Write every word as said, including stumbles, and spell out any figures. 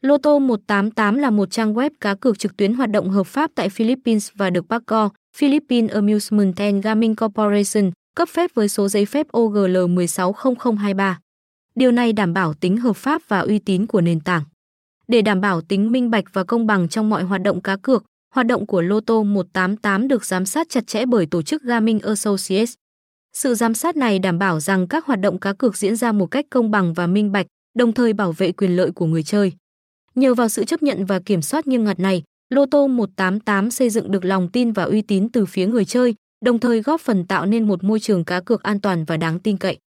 Lotto một tám tám là một trang web cá cược trực tuyến hoạt động hợp pháp tại Philippines và được PAGCOR, Philippine Amusement and Gaming Corporation, cấp phép với số giấy phép O G L một sáu không không hai ba. Điều này đảm bảo tính hợp pháp và uy tín của nền tảng. Để đảm bảo tính minh bạch và công bằng trong mọi hoạt động cá cược, hoạt động của Lotto một tám tám được giám sát chặt chẽ bởi tổ chức Gaming Associates. Sự giám sát này đảm bảo rằng các hoạt động cá cược diễn ra một cách công bằng và minh bạch, đồng thời bảo vệ quyền lợi của người chơi. Nhờ vào sự chấp nhận và kiểm soát nghiêm ngặt này, Lotto một tám tám xây dựng được lòng tin và uy tín từ phía người chơi, đồng thời góp phần tạo nên một môi trường cá cược an toàn và đáng tin cậy.